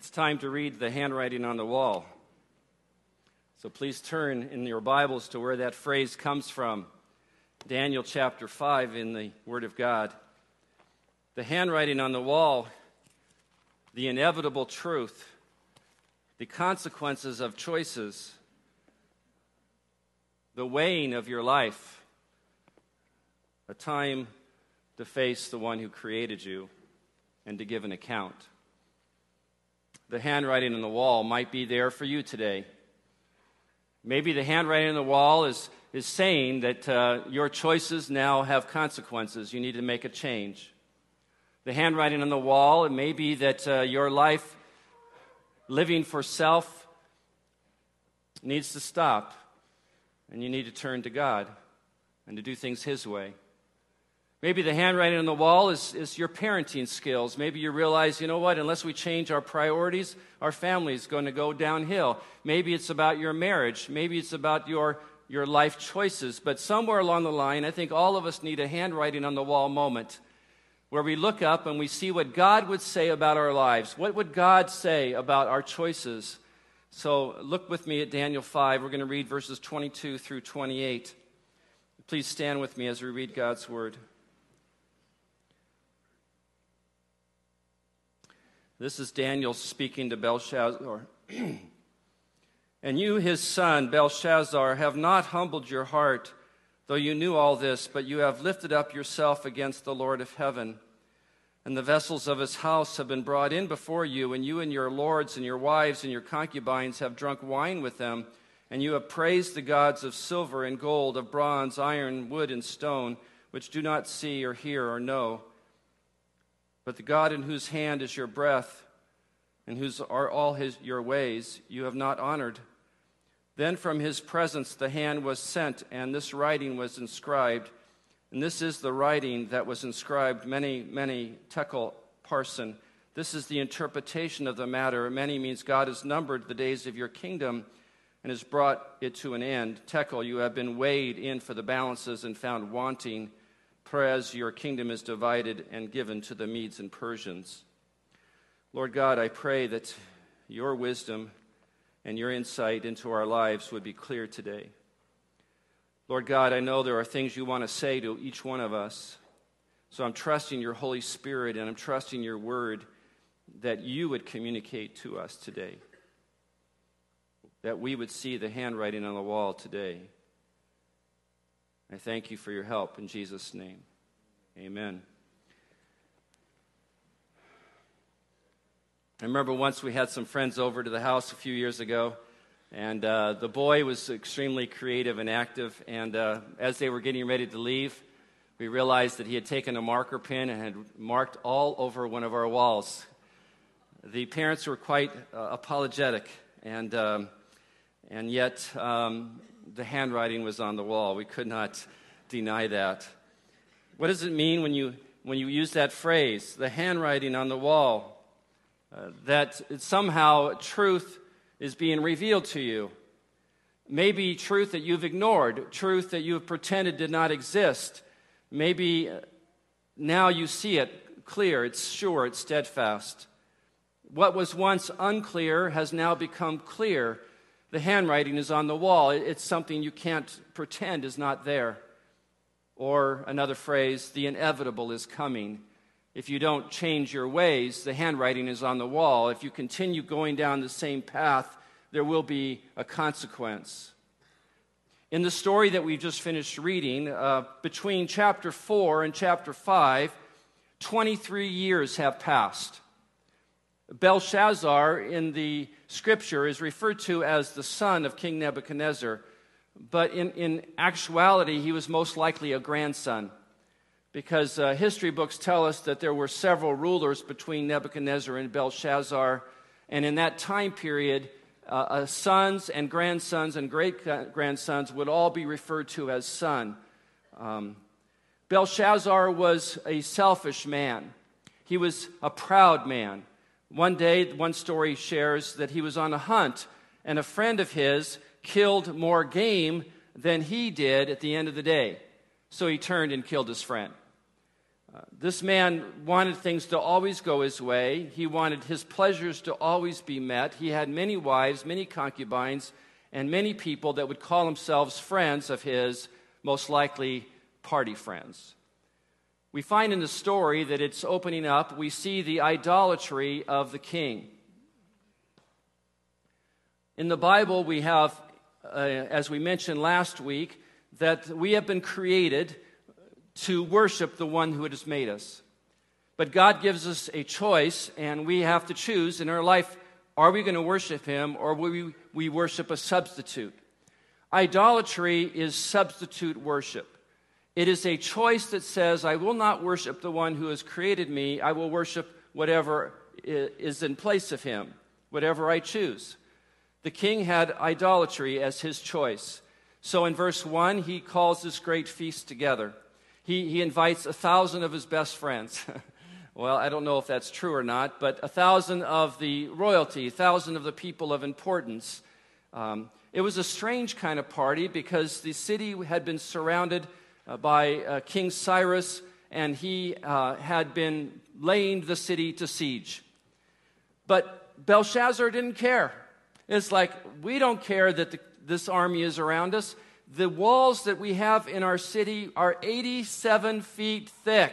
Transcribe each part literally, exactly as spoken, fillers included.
It's time to read the handwriting on the wall. So please turn in your Bibles to where that phrase comes from. Daniel chapter five in the Word of God. The handwriting on the wall, the inevitable truth, the consequences of choices, the weighing of your life, a time to face the one who created you and to give an account. The handwriting on the wall might be there for you today. Maybe the handwriting on the wall is, is saying that uh, your choices now have consequences. You need to make a change. The handwriting on the wall, it may be that uh, your life living for self needs to stop, and you need to turn to God and to do things His way. Maybe the handwriting on the wall is, is your parenting skills. Maybe you realize, you know what, unless we change our priorities, our family is going to go downhill. Maybe it's about your marriage. Maybe it's about your, your life choices. But somewhere along the line, I think all of us need a handwriting on the wall moment where we look up and we see what God would say about our lives. What would God say about our choices? So look with me at Daniel five. We're going to read verses twenty-two through twenty-eight. Please stand with me as we read God's word. This is Daniel speaking to Belshazzar. And you, his son, Belshazzar, have not humbled your heart, though you knew all this, but you have lifted up yourself against the Lord of heaven. And the vessels of his house have been brought in before you, and you and your lords and your wives and your concubines have drunk wine with them, and you have praised the gods of silver and gold, of bronze, iron, wood, and stone, which do not see or hear or know. But the God in whose hand is your breath, and whose are all his your ways, you have not honored. Then from his presence the hand was sent, and this writing was inscribed. And this is the writing that was inscribed, many, many tekel parson. This is the interpretation of the matter. Many means God has numbered the days of your kingdom and has brought it to an end. Tekel, you have been weighed in for the balances and found wanting. Perez, your kingdom is divided and given to the Medes and Persians. Lord God, I pray that your wisdom and your insight into our lives would be clear today. Lord God, I know there are things you want to say to each one of us. So I'm trusting your Holy Spirit and I'm trusting your word that you would communicate to us today. That we would see the handwriting on the wall today. I thank you for your help in Jesus' name. Amen. I remember once we had some friends over to the house a few years ago, and uh, the boy was extremely creative and active, and uh, as they were getting ready to leave, we realized that he had taken a marker pen and had marked all over one of our walls. The parents were quite uh, apologetic, and um, and yet um, the handwriting was on the wall. We could not deny that. What does it mean when you when you use that phrase, the handwriting on the wall? Uh, that somehow truth is being revealed to you. Maybe truth that you've ignored, truth that you have pretended did not exist. Maybe now you see it clear, it's sure, it's steadfast. What was once unclear has now become clear. The handwriting is on the wall. It's something you can't pretend is not there. Or another phrase, the inevitable is coming. If you don't change your ways, the handwriting is on the wall. If you continue going down the same path, there will be a consequence. In the story that we've just finished reading, uh, between chapter four and chapter five, twenty-three years have passed. Belshazzar in the scripture is referred to as the son of King Nebuchadnezzar, but in, in actuality, he was most likely a grandson, because uh, history books tell us that there were several rulers between Nebuchadnezzar and Belshazzar, and in that time period, uh, uh, sons and grandsons and great-grandsons would all be referred to as son. Um, Belshazzar was a selfish man. He was a proud man. One day, one story shares that he was on a hunt, and a friend of his killed more game than he did at the end of the day. So he turned and killed his friend. Uh, this man wanted things to always go his way. He wanted his pleasures to always be met. He had many wives, many concubines, and many people that would call themselves friends of his, most likely party friends. We find in the story that it's opening up, we see the idolatry of the king. In the Bible, we have, uh, as we mentioned last week, that we have been created to worship the one who has made us. But God gives us a choice, and we have to choose in our life, are we going to worship him, or will we, we worship a substitute? Idolatry is substitute worship. It is a choice that says, I will not worship the one who has created me. I will worship whatever is in place of him, whatever I choose. The king had idolatry as his choice. So in verse one, he calls this great feast together. He, he invites a thousand of his best friends. Well, I don't know if that's true or not, but a thousand of the royalty, a thousand of the people of importance. Um, it was a strange kind of party because the city had been surrounded uh, by uh, King Cyrus, and he uh, had been laying the city to siege. But Belshazzar didn't care. It's like, we don't care that the, this army is around us. The walls that we have in our city are eighty-seven feet thick,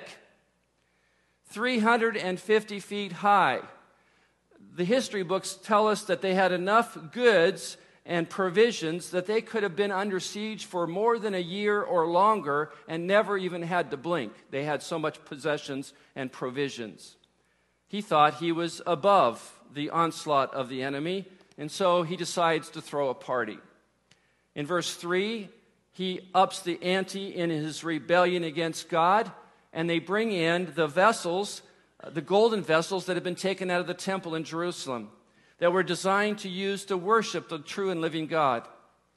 three hundred fifty feet high. The history books tell us that they had enough goods and provisions that they could have been under siege for more than a year or longer and never even had to blink. They had so much possessions and provisions. He thought he was above the onslaught of the enemy, and so he decides to throw a party. In verse three, he ups the ante in his rebellion against God, and they bring in the vessels, uh, the golden vessels that had been taken out of the temple in Jerusalem, that were designed to use to worship the true and living God.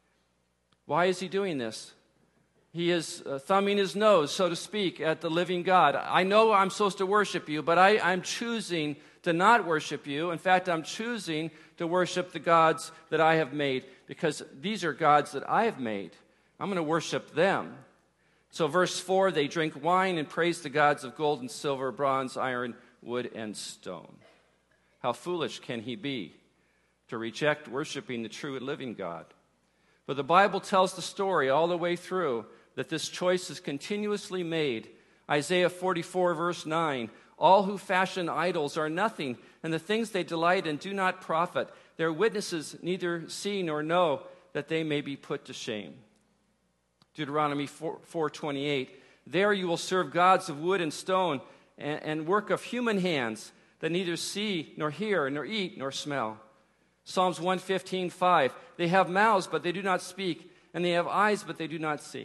Why is he doing this? He is uh, thumbing his nose, so to speak, at the living God. I know I'm supposed to worship you, but I, I'm choosing to not worship you. In fact, I'm choosing to worship the gods that I have made, because these are gods that I have made. I'm going to worship them. So verse four, they drink wine and praise the gods of gold and silver, bronze, iron, wood, and stone. How foolish can he be to reject worshiping the true and living God? But the Bible tells the story all the way through that this choice is continuously made. Isaiah forty-four, verse nine, all who fashion idols are nothing, and the things they delight in do not profit. Their witnesses neither see nor know, that they may be put to shame. Deuteronomy four twenty-eight, there you will serve gods of wood and stone, and, and work of human hands, that neither see nor hear nor eat nor smell. Psalms one fifteen, five, they have mouths but they do not speak, and they have eyes but they do not see.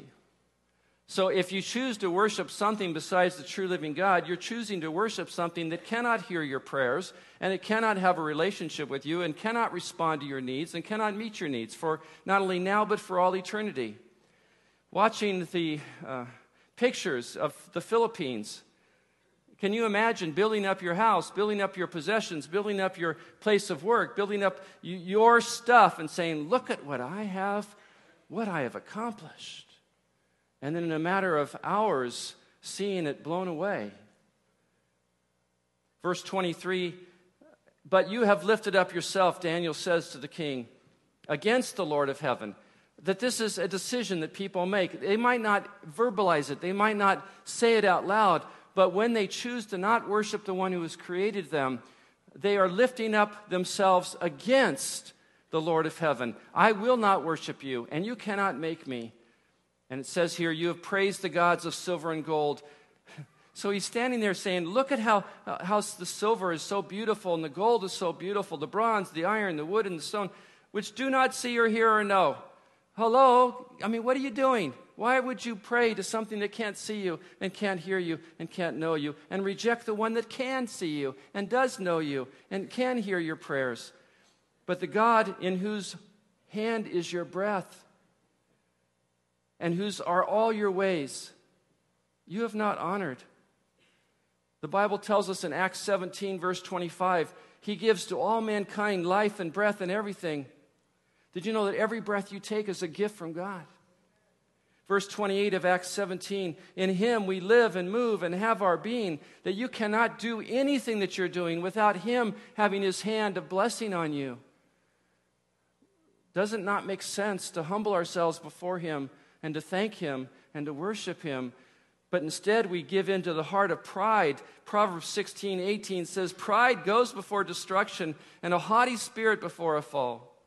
So if you choose to worship something besides the true living God, you're choosing to worship something that cannot hear your prayers, and it cannot have a relationship with you, and cannot respond to your needs, and cannot meet your needs for not only now but for all eternity. Watching the uh, pictures of the Philippines, can you imagine building up your house, building up your possessions, building up your place of work, building up y- your stuff and saying, look at what I have, what I have accomplished. And then in a matter of hours, seeing it blown away. Verse twenty-three, but you have lifted up yourself, Daniel says to the king, against the Lord of heaven. That this is a decision that people make. They might not verbalize it. They might not say it out loud. But when they choose to not worship the one who has created them, they are lifting up themselves against the Lord of heaven. I will not worship you, and you cannot make me. And it says here, you have praised the gods of silver and gold. So he's standing there saying, look at how, uh, how the silver is so beautiful, and the gold is so beautiful, the bronze, the iron, the wood, and the stone, which do not see or hear or know. Hello? I mean, what are you doing? Why would you pray to something that can't see you and can't hear you and can't know you, and reject the one that can see you and does know you and can hear your prayers? But the God in whose hand is your breath and whose are all your ways, you have not honored. The Bible tells us in Acts seventeen, verse twenty-five, he gives to all mankind life and breath and everything. Did you know that every breath you take is a gift from God? Verse twenty-eight of Acts seventeen, in him we live and move and have our being, that you cannot do anything that you're doing without him having his hand of blessing on you. Does it not make sense to humble ourselves before him and to thank him and to worship him? But instead we give in to the heart of pride. Proverbs sixteen eighteen says, pride goes before destruction and a haughty spirit before a fall.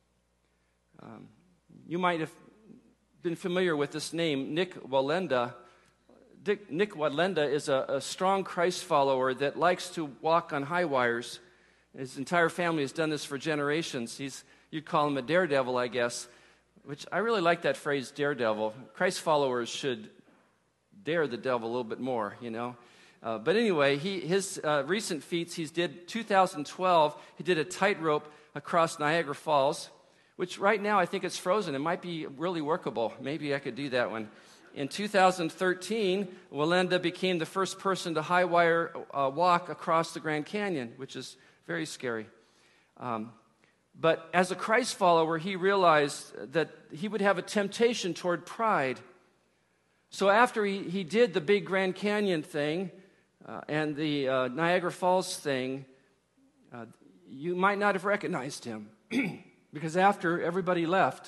Um, you might have been familiar with this name, Nik Wallenda. Dick, Nik Wallenda is a, a strong Christ follower that likes to walk on high wires. His entire family has done this for generations. He's, you'd call him a daredevil, I guess, which I really like that phrase, daredevil. Christ followers should dare the devil a little bit more, you know. Uh, but anyway, he, his uh, recent feats, he did two thousand twelve, he did a tightrope across Niagara Falls, which right now I think it's frozen. It might be really workable. Maybe I could do that one. In two thousand thirteen, Wallenda became the first person to high wire uh, walk across the Grand Canyon, which is very scary. Um, but as a Christ follower, he realized that he would have a temptation toward pride. So after he, he did the big Grand Canyon thing uh, and the uh, Niagara Falls thing, uh, you might not have recognized him. Because after everybody left,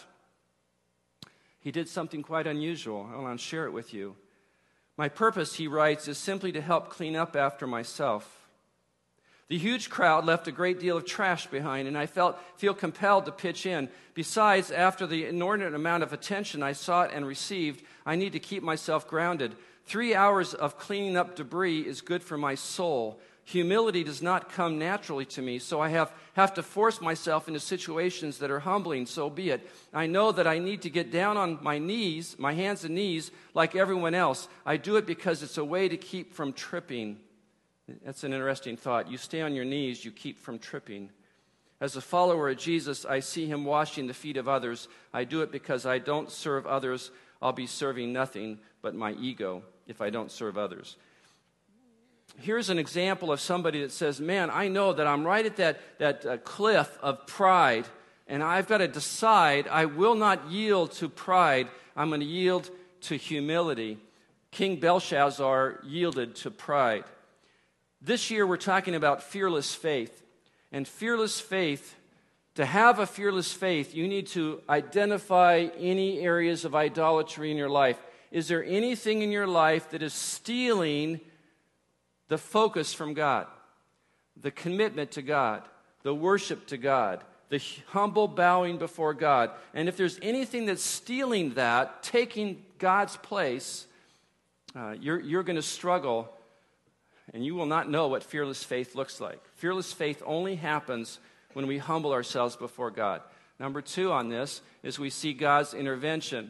he did something quite unusual. I want to share it with you. My purpose, he writes, is simply to help clean up after myself. The huge crowd left a great deal of trash behind, and I felt feel compelled to pitch in. Besides, after the inordinate amount of attention I sought and received, I need to keep myself grounded. Three hours of cleaning up debris is good for my soul. Humility does not come naturally to me, so I have, have to force myself into situations that are humbling, so be it. I know that I need to get down on my knees, my hands and knees, like everyone else. I do it because it's a way to keep from tripping. That's an interesting thought. You stay on your knees, you keep from tripping. As a follower of Jesus, I see him washing the feet of others. I do it because I don't serve others. I'll be serving nothing but my ego if I don't serve others. Here's an example of somebody that says, man, I know that I'm right at that, that uh, cliff of pride, and I've got to decide I will not yield to pride. I'm going to yield to humility. King Belshazzar yielded to pride. This year we're talking about fearless faith. And fearless faith, to have a fearless faith, you need to identify any areas of idolatry in your life. Is there anything in your life that is stealing the focus from God, the commitment to God, the worship to God, the humble bowing before God? And if there's anything that's stealing that, taking God's place, uh, you're, you're going to struggle, and you will not know what fearless faith looks like. Fearless faith only happens when we humble ourselves before God. Number two on this is we see God's intervention.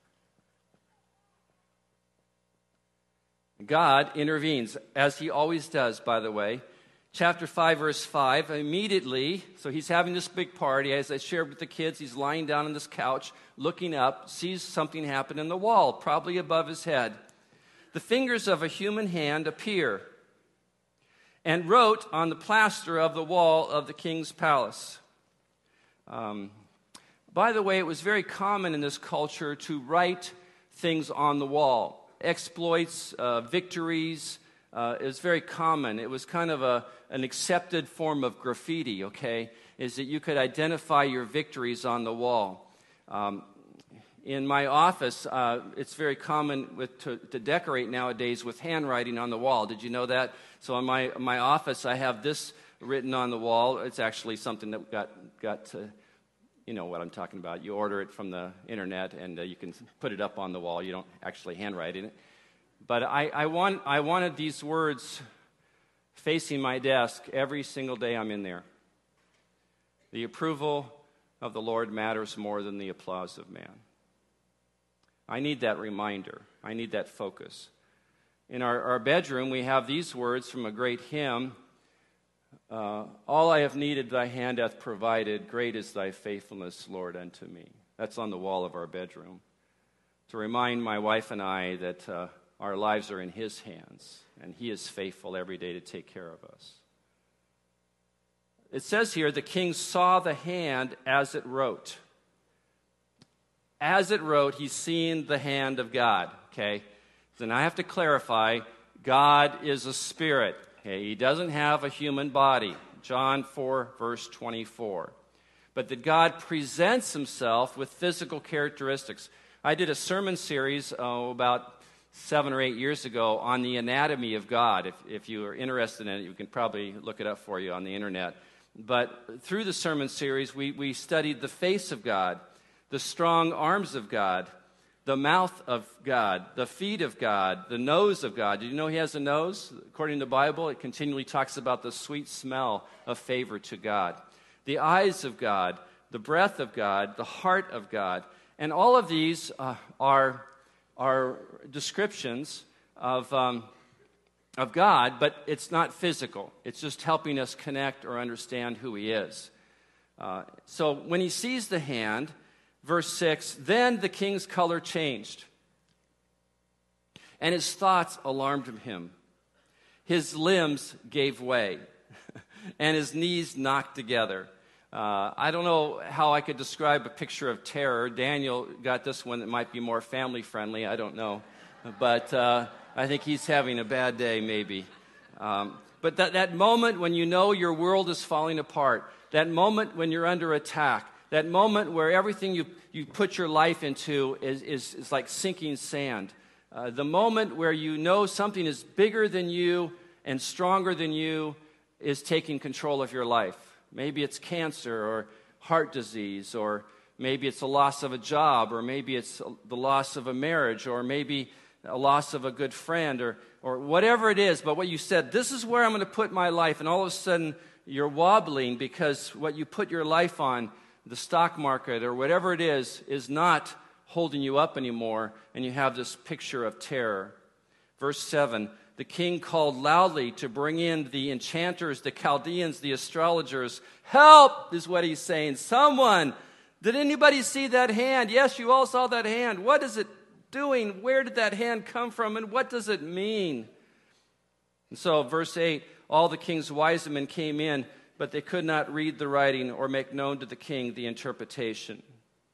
God intervenes, as he always does, by the way. Chapter five, verse five, immediately, so he's having this big party. As I shared with the kids, he's lying down on this couch, looking up, sees something happen in the wall, probably above his head. The fingers of a human hand appear and wrote on the plaster of the wall of the king's palace. Um, by the way, it was very common in this culture to write things on the wall. Exploits, uh, victories, uh, it was very common. It was kind of a, an accepted form of graffiti, okay, is that you could identify your victories on the wall. Um, in my office, uh, it's very common with, to, to decorate nowadays with handwriting on the wall. Did you know that? So in my, my office, I have this written on the wall. It's actually something that got, got to, you know what I'm talking about. You order it from the internet, and uh, you can put it up on the wall. You don't actually handwrite in it. But I, I, want, I wanted these words facing my desk every single day I'm in there. The approval of the Lord matters more than the applause of man. I need that reminder. I need that focus. In our, our bedroom, we have these words from a great hymn. Uh, All I have needed, thy hand hath provided. Great is thy faithfulness, Lord, unto me. That's on the wall of our bedroom. To remind my wife and I that uh, our lives are in his hands, and he is faithful every day to take care of us. It says here, the king saw the hand as it wrote. as it wrote, he's seeing the hand of God, okay? So now I have to clarify, God is a spirit, okay? He doesn't have a human body. John four, verse twenty-four. But that God presents himself with physical characteristics. I did a sermon series oh, about seven or eight years ago on the anatomy of God. If, if you are interested in it, you can probably look it up for you on the internet. But through the sermon series, we, we studied the face of God, the strong arms of God, the mouth of God, the feet of God, the nose of God. Did you know he has a nose? According to the Bible, it continually talks about the sweet smell of favor to God. The eyes of God, the breath of God, the heart of God. And all of these uh, are, are descriptions of, um, of God, but it's not physical. It's just helping us connect or understand who he is. Uh, so when he sees the hand, verse six, then the king's color changed, and his thoughts alarmed him. His limbs gave way, and his knees knocked together. Uh, I don't know how I could describe a picture of terror. Daniel got this one that might be more family-friendly. I don't know. But uh, I think he's having a bad day, maybe. Um, but that, that moment when you know your world is falling apart, that moment when you're under attack, that moment where everything you, you put your life into is, is, is like sinking sand, uh, the moment where you know something is bigger than you and stronger than you is taking control of your life. Maybe it's cancer or heart disease, or maybe it's a loss of a job, or maybe it's the loss of a marriage, or maybe a loss of a good friend, or, or whatever it is. But what you said, this is where I'm going to put my life, and all of a sudden you're wobbling because what you put your life on, the stock market or whatever it is, is not holding you up anymore, and you have this picture of terror. Verse seven, the king called loudly to bring in the enchanters, the Chaldeans, the astrologers. Help, is what he's saying. Someone, did anybody see that hand? Yes, you all saw that hand. What is it doing? Where did that hand come from, and what does it mean? And so, verse eight, all the king's wise men came in, but they could not read the writing or make known to the king the interpretation.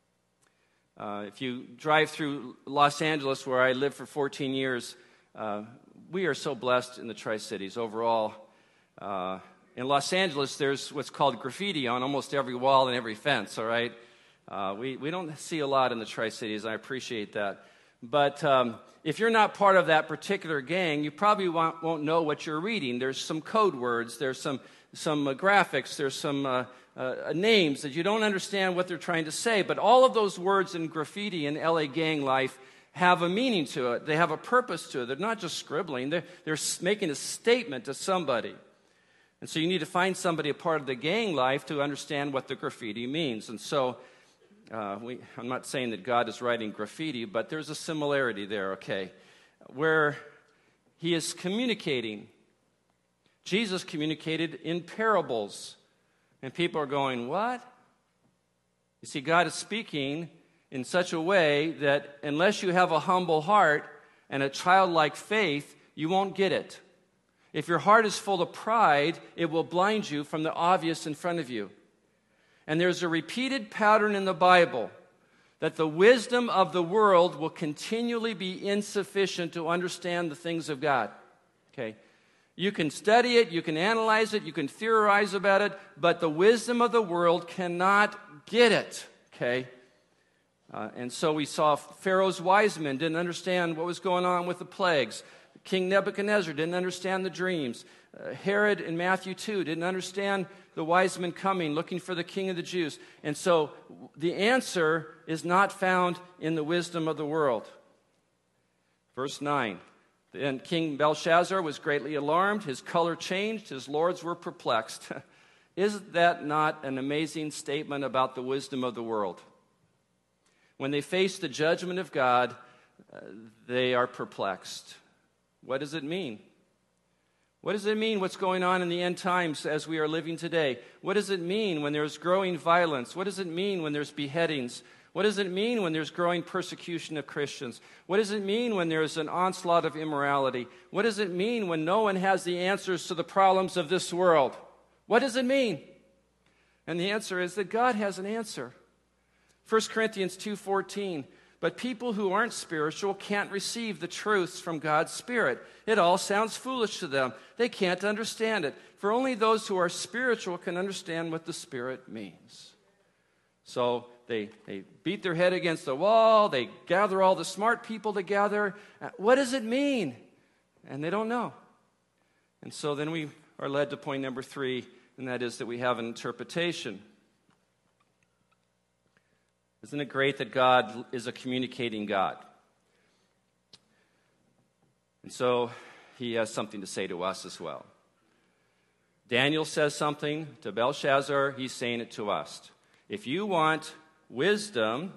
Uh, if you drive through Los Angeles, where I lived for fourteen years, uh, we are so blessed in the Tri-Cities overall. Uh, in Los Angeles, there's what's called graffiti on almost every wall and every fence, all right? Uh, we, we don't see a lot in the Tri-Cities. I appreciate that. But um, if you're not part of that particular gang, you probably won't, won't know what you're reading. There's some code words. There's some, some uh, graphics. There's some uh, uh, names that you don't understand what they're trying to say. But all of those words in graffiti in L A gang life have a meaning to it. They have a purpose to it. They're not just scribbling. They're, they're making a statement to somebody. And so you need to find somebody a part of the gang life to understand what the graffiti means. And so uh, we, I'm not saying that God is writing graffiti, but there's a similarity there, okay, where he is communicating. Jesus communicated in parables. And people are going, what? You see, God is speaking in such a way that unless you have a humble heart and a childlike faith, you won't get it. If your heart is full of pride, it will blind you from the obvious in front of you. And there's a repeated pattern in the Bible that the wisdom of the world will continually be insufficient to understand the things of God. Okay? You can study it, you can analyze it, you can theorize about it, but the wisdom of the world cannot get it. Okay? Uh, and so we saw Pharaoh's wise men didn't understand what was going on with the plagues. King Nebuchadnezzar didn't understand the dreams. Uh, Herod in Matthew two didn't understand the wise men coming, looking for the king of the Jews. And so the answer is not found in the wisdom of the world. Verse nine, then King Belshazzar was greatly alarmed. His color changed. His lords were perplexed. Is that not an amazing statement about the wisdom of the world? When they face the judgment of God, uh, they are perplexed. What does it mean? What does it mean what's going on in the end times as we are living today? What does it mean when there's growing violence? What does it mean when there's beheadings? What does it mean when there's growing persecution of Christians? What does it mean when there's an onslaught of immorality? What does it mean when no one has the answers to the problems of this world? What does it mean? And the answer is that God has an answer. First Corinthians two fourteen, but people who aren't spiritual can't receive the truths from God's Spirit. It all sounds foolish to them. They can't understand it. For only those who are spiritual can understand what the Spirit means. So they, they beat their head against the wall. They gather all the smart people together. What does it mean? And they don't know. And so then we are led to point number three, and that is that we have an interpretation. Isn't it great that God is a communicating God? And so he has something to say to us as well. Daniel says something to Belshazzar, he's saying it to us. If you want wisdom,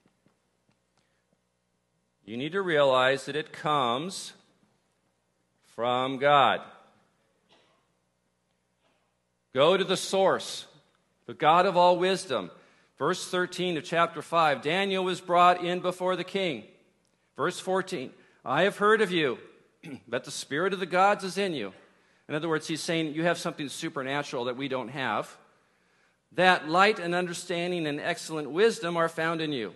you need to realize that it comes from God. Go to the source, the God of all wisdom. Verse thirteen of chapter five, Daniel was brought in before the king. Verse fourteen, I have heard of you, that the spirit of the gods is in you. In other words, he's saying you have something supernatural that we don't have. That light and understanding and excellent wisdom are found in you.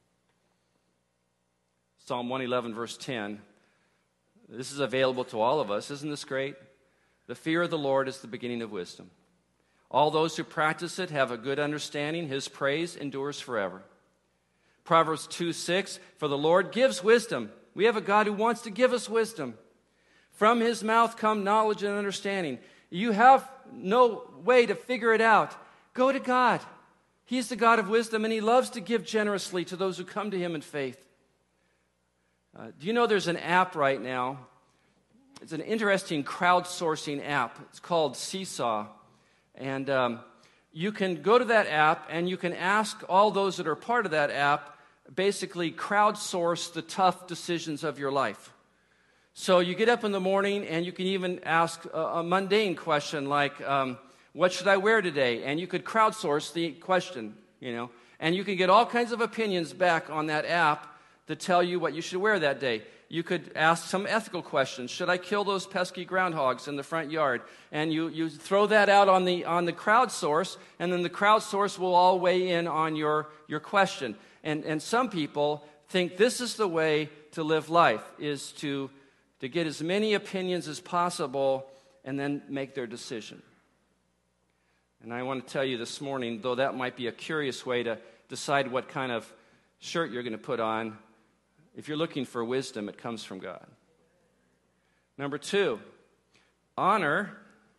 Psalm one eleven, verse ten. This is available to all of us. Isn't this great? The fear of the Lord is the beginning of wisdom. All those who practice it have a good understanding. His praise endures forever. Proverbs two six, for the Lord gives wisdom. We have a God who wants to give us wisdom. From his mouth come knowledge and understanding. You have no way to figure it out. Go to God. He's the God of wisdom, and he loves to give generously to those who come to him in faith. Uh, do you know there's an app right now? It's an interesting crowdsourcing app. It's called Seesaw. And um, you can go to that app and you can ask all those that are part of that app, basically crowdsource the tough decisions of your life. So you get up in the morning and you can even ask a, a mundane question like, um, what should I wear today? And you could crowdsource the question, you know. And you can get all kinds of opinions back on that app to tell you what you should wear that day. You could ask some ethical questions. Should I kill those pesky groundhogs in the front yard? And you, you throw that out on the on the crowdsource, and then the crowdsource will all weigh in on your, your question. And, and some people think this is the way to live life, is to, to get as many opinions as possible and then make their decision. And I want to tell you this morning, though that might be a curious way to decide what kind of shirt you're going to put on, if you're looking for wisdom, it comes from God. Number two, honor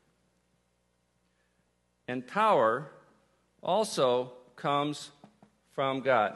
and power also comes from God.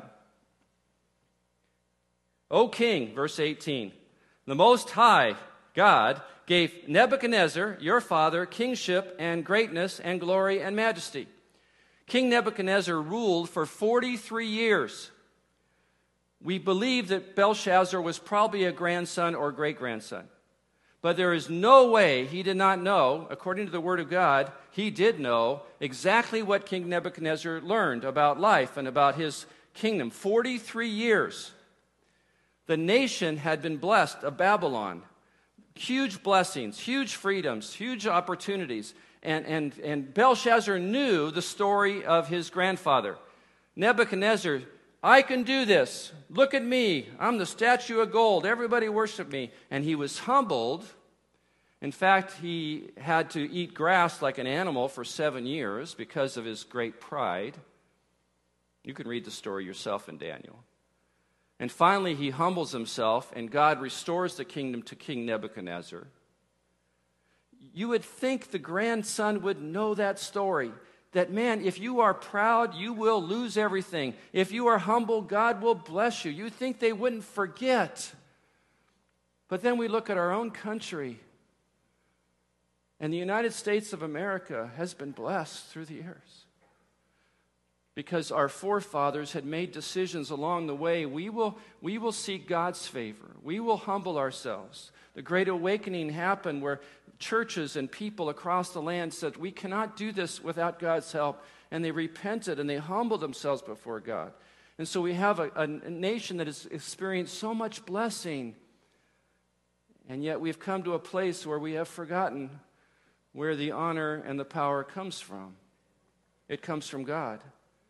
O king, verse eighteen, the Most High God gave Nebuchadnezzar, your father, kingship and greatness and glory and majesty. King Nebuchadnezzar ruled for forty-three years. We believe that Belshazzar was probably a grandson or great-grandson. But there is no way he did not know, according to the Word of God, he did know exactly what King Nebuchadnezzar learned about life and about his kingdom. forty-three years. The nation had been blessed of Babylon. Huge blessings, huge freedoms, huge opportunities. And, and, and Belshazzar knew the story of his grandfather. Nebuchadnezzar, I can do this. Look at me. I'm the statue of gold. Everybody worship me. And he was humbled. In fact, he had to eat grass like an animal for seven years because of his great pride. You can read the story yourself in Daniel. And finally, he humbles himself, and God restores the kingdom to King Nebuchadnezzar. You would think the grandson would know that story. That, man, if you are proud, you will lose everything. If you are humble, God will bless you. You think they wouldn't forget. But then we look at our own country, and the United States of America has been blessed through the years. Because our forefathers had made decisions along the way, we will, we will seek God's favor. We will humble ourselves. The Great Awakening happened where churches and people across the land said, we cannot do this without God's help. And they repented and they humbled themselves before God. And so we have a, a nation that has experienced so much blessing. And yet we've come to a place where we have forgotten where the honor and the power comes from. It comes from God.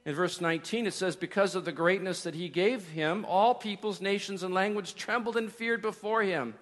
In verse nineteen, it says, because of the greatness that he gave him, all peoples, nations, and languages trembled and feared before him.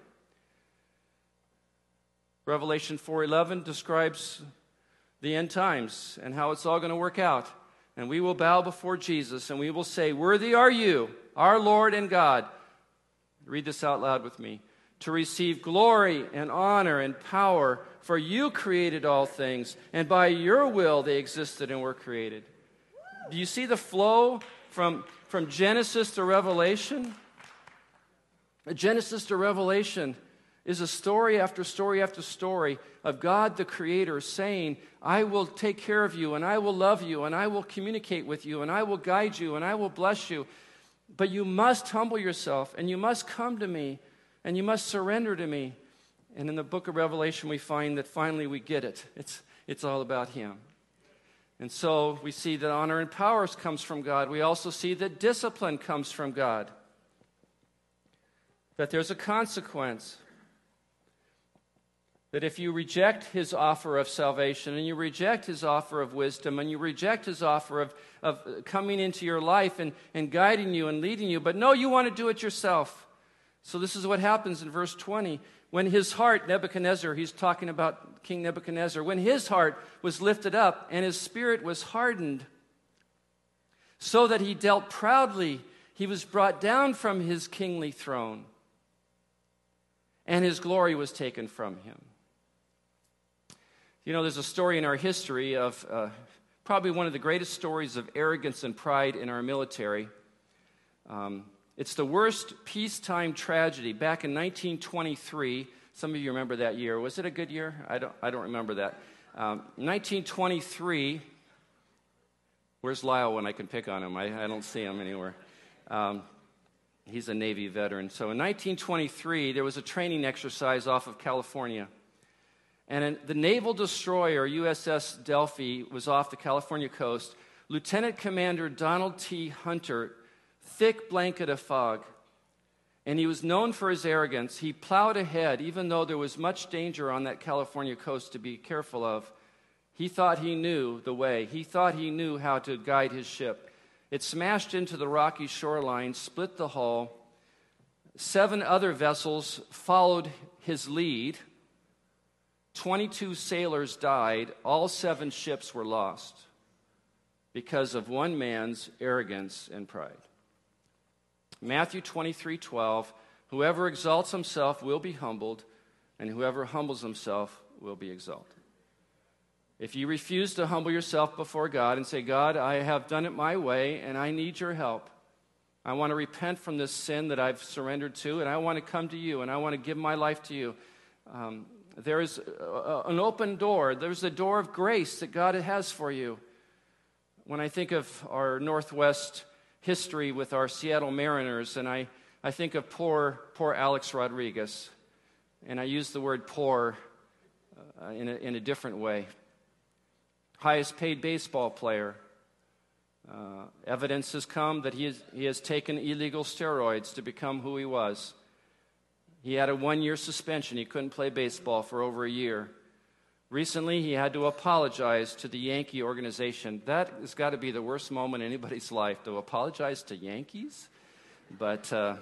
Revelation four eleven describes the end times and how it's all going to work out. And we will bow before Jesus and we will say, worthy are you, our Lord and God. Read this out loud with me. To receive glory and honor and power, for you created all things, and by your will they existed and were created. Do you see the flow from, from Genesis to Revelation? Genesis to Revelation is a story after story after story of God the Creator saying, I will take care of you, and I will love you, and I will communicate with you, and I will guide you, and I will bless you. But you must humble yourself, and you must come to me, and you must surrender to me. And in the book of Revelation, we find that finally we get it. It's, it's all about Him. And so we see that honor and power comes from God. We also see that discipline comes from God. That there's a consequence. That if you reject His offer of salvation, and you reject His offer of wisdom, and you reject His offer of, of coming into your life and, and guiding you and leading you, but no, you want to do it yourself. So this is what happens in verse twenty. When his heart, Nebuchadnezzar, he's talking about King Nebuchadnezzar, when his heart was lifted up and his spirit was hardened, so that he dealt proudly, he was brought down from his kingly throne, and his glory was taken from him. You know, there's a story in our history of uh, probably one of the greatest stories of arrogance and pride in our military. Um, it's the worst peacetime tragedy. Back in nineteen twenty-three, some of you remember that year. Was it a good year? I don't, I don't remember that. Um, nineteen twenty-three, where's Lyle when I can pick on him? I, I don't see him anywhere. Um, he's a Navy veteran. So in nineteen twenty-three, there was a training exercise off of California. And the naval destroyer U S S Delphi was off the California coast. Lieutenant Commander Donald T. Hunter, thick blanket of fog, and he was known for his arrogance. He plowed ahead, even though there was much danger on that California coast to be careful of. He thought he knew the way. He thought he knew how to guide his ship. It smashed into the rocky shoreline, split the hull. Seven other vessels followed his lead. twenty-two sailors died. All seven ships were lost because of one man's arrogance and pride. Matthew twenty-three twelve, whoever exalts himself will be humbled, and whoever humbles himself will be exalted. If you refuse to humble yourself before God and say, God, I have done it my way, and I need your help. I want to repent from this sin that I've surrendered to, and I want to come to you, and I want to give my life to you. Um, there is a, an open door. There's a door of grace that God has for you. When I think of our Northwest history with our Seattle Mariners, and I, I think of poor, poor Alex Rodriguez, and I use the word poor uh, in, a, in a different way. Highest paid baseball player. Uh, evidence has come that he, is, he has taken illegal steroids to become who he was. He had a one-year suspension. He couldn't play baseball for over a year. Recently, he had to apologize to the Yankee organization. That has got to be the worst moment in anybody's life, to apologize to Yankees. But uh,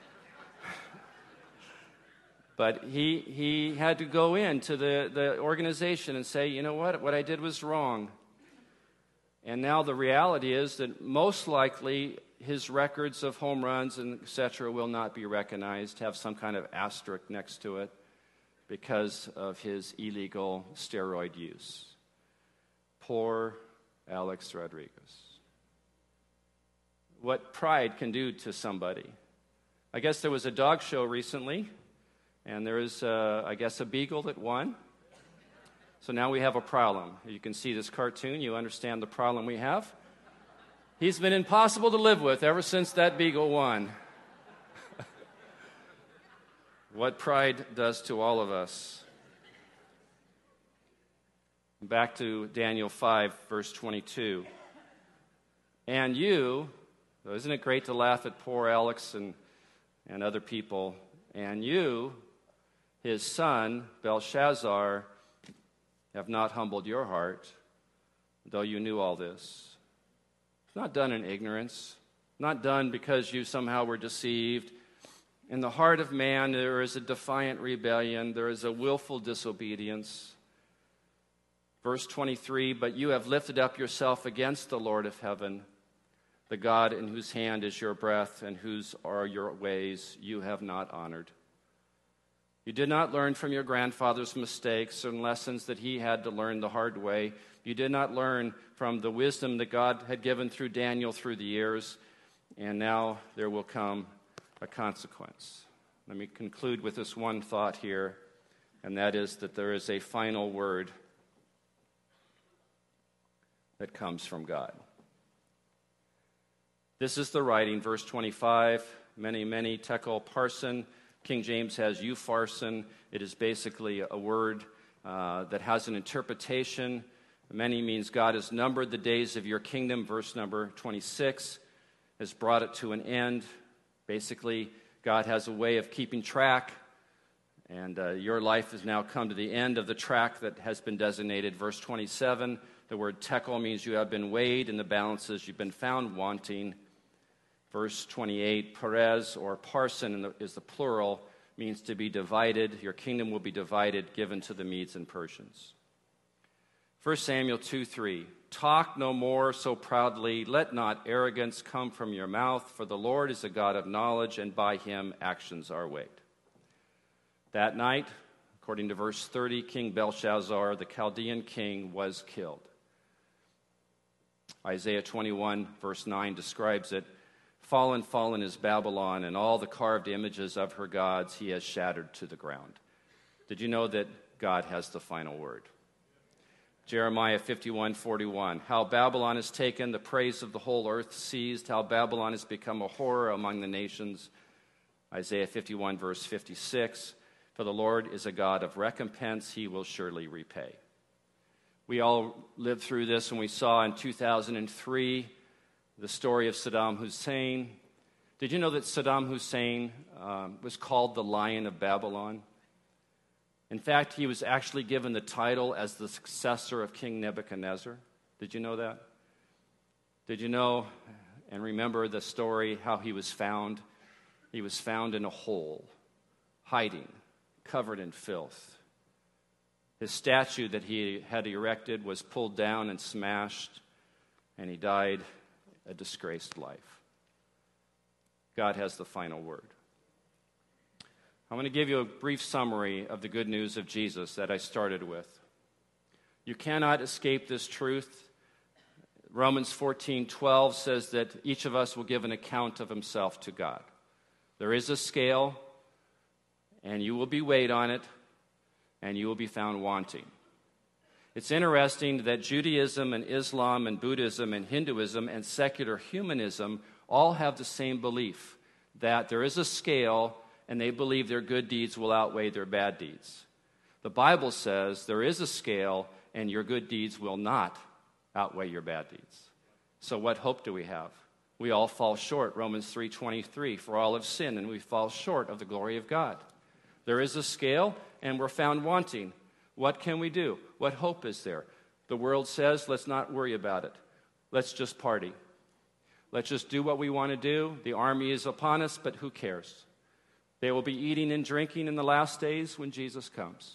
but he he had to go into the, the organization and say, you know what, what I did was wrong. And now the reality is that most likely his records of home runs and et cetera will not be recognized, have some kind of asterisk next to it, because of his illegal steroid use. Poor Alex Rodriguez. What pride can do to somebody. I guess there was a dog show recently, and there is, uh, I guess, a beagle that won. So now we have a problem. You can see this cartoon. You understand the problem we have. He's been impossible to live with ever since that beagle won. What pride does to all of us. Back to Daniel five, verse twenty-two. And you, isn't it great to laugh at poor Alex and, and other people? And you, his son, Belshazzar, have not humbled your heart, though you knew all this. It's not done in ignorance, not done because you somehow were deceived. In the heart of man, there is a defiant rebellion. There is a willful disobedience. Verse twenty-three, but you have lifted up yourself against the Lord of heaven, the God in whose hand is your breath and whose are your ways you have not honored. You did not learn from your grandfather's mistakes and lessons that he had to learn the hard way. You did not learn from the wisdom that God had given through Daniel through the years, and now there will come a consequence. Let me conclude with this one thought here, and that is that there is a final word that comes from God. This is the writing, verse twenty-five, many, many, tekel parson. King James has eupharson. It is basically a word uh, that has an interpretation. Many means God has numbered the days of your kingdom. Verse number twenty-six has brought it to an end. Basically, God has a way of keeping track, and uh, your life has now come to the end of the track that has been designated. Verse twenty-seven, the word tekel means you have been weighed in the balances, you've been found wanting. Verse twenty-eight, Perez or parson is the plural, means to be divided. Your kingdom will be divided, given to the Medes and Persians. First Samuel two three, talk no more so proudly, let not arrogance come from your mouth, for the Lord is a God of knowledge, and by him actions are weighed. That night, according to verse thirty, King Belshazzar, the Chaldean king, was killed. Isaiah twenty-one, verse nine describes it. Fallen, fallen is Babylon, and all the carved images of her gods he has shattered to the ground. Did you know that God has the final word? Jeremiah fifty-one forty-one, how Babylon is taken, the praise of the whole earth seized, how Babylon has become a horror among the nations. Isaiah fifty-one, verse fifty-six, for the Lord is a God of recompense, he will surely repay. We all lived through this, and we saw in two thousand three the story of Saddam Hussein. Did you know that Saddam Hussein um, was called the Lion of Babylon? In fact, he was actually given the title as the successor of King Nebuchadnezzar. Did you know that? Did you know and remember the story how he was found? He was found in a hole, hiding, covered in filth. His statue that he had erected was pulled down and smashed, and he died a disgraced life. God has the final word. I'm going to give you a brief summary of the good news of Jesus that I started with. You cannot escape this truth. Romans fourteen twelve says that each of us will give an account of himself to God. There is a scale, and you will be weighed on it, and you will be found wanting. It's interesting that Judaism and Islam and Buddhism and Hinduism and secular humanism all have the same belief, that there is a scale and they believe their good deeds will outweigh their bad deeds. The Bible says there is a scale and your good deeds will not outweigh your bad deeds. So what hope do we have? We all fall short. Romans three twenty-three, for all have sinned and we fall short of the glory of God. There is a scale and we're found wanting. What can we do? What hope is there? The world says, let's not worry about it. Let's just party. Let's just do what we want to do. The army is upon us, but who cares? They will be eating and drinking in the last days when Jesus comes.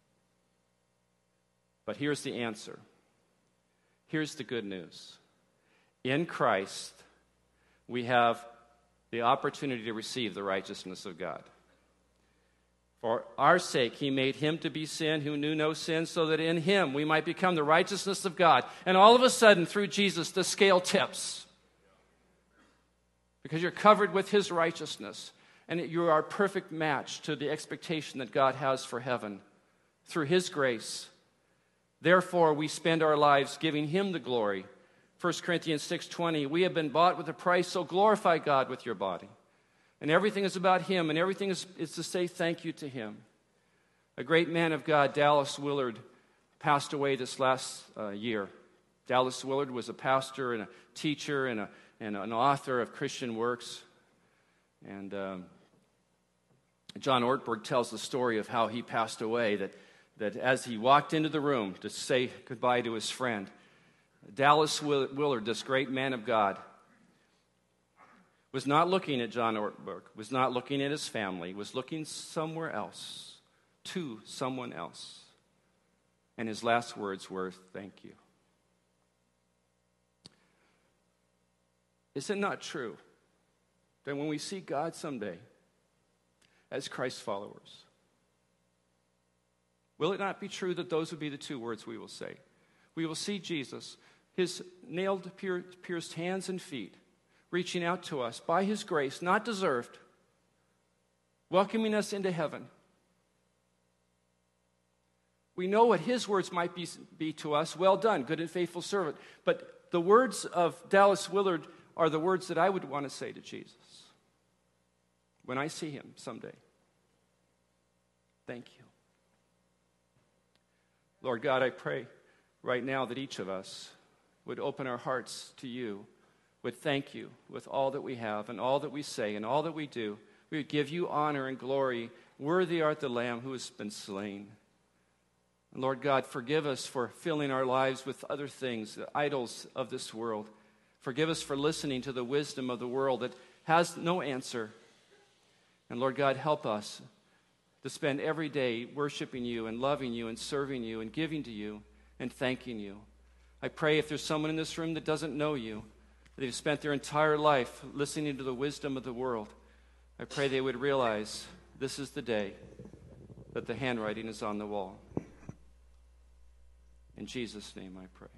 But here's the answer. Here's the good news. In Christ, we have the opportunity to receive the righteousness of God. For our sake, he made him to be sin who knew no sin, so that in him we might become the righteousness of God. And all of a sudden, through Jesus, the scale tips. Because you're covered with his righteousness. And you are a perfect match to the expectation that God has for heaven through his grace. Therefore, we spend our lives giving him the glory. First Corinthians six twenty, we have been bought with a price, so glorify God with your body. And everything is about him, and everything is, is to say thank you to him. A great man of God, Dallas Willard, passed away this last uh, year. Dallas Willard was a pastor and a teacher and, a, and an author of Christian works. And um, John Ortberg tells the story of how he passed away, that, that as he walked into the room to say goodbye to his friend, Dallas Willard, this great man of God, was not looking at John Ortberg, was not looking at his family, was looking somewhere else, to someone else. And his last words were, "Thank you." Is it not true that when we see God someday as Christ followers, will it not be true that those would be the two words we will say? We will see Jesus, his nailed, pierced hands and feet, reaching out to us by his grace, not deserved, welcoming us into heaven. We know what his words might be, be to us: "Well done, good and faithful servant." But the words of Dallas Willard are the words that I would want to say to Jesus when I see him someday. Thank you. Lord God, I pray right now that each of us would open our hearts to you, would thank you with all that we have and all that we say and all that we do. We would give you honor and glory. Worthy art the Lamb who has been slain. And Lord God, forgive us for filling our lives with other things, the idols of this world. Forgive us for listening to the wisdom of the world that has no answer. And Lord God, help us to spend every day worshiping you and loving you and serving you and giving to you and thanking you. I pray if there's someone in this room that doesn't know you, that they've spent their entire life listening to the wisdom of the world, I pray they would realize this is the day that the handwriting is on the wall. In Jesus' name I pray.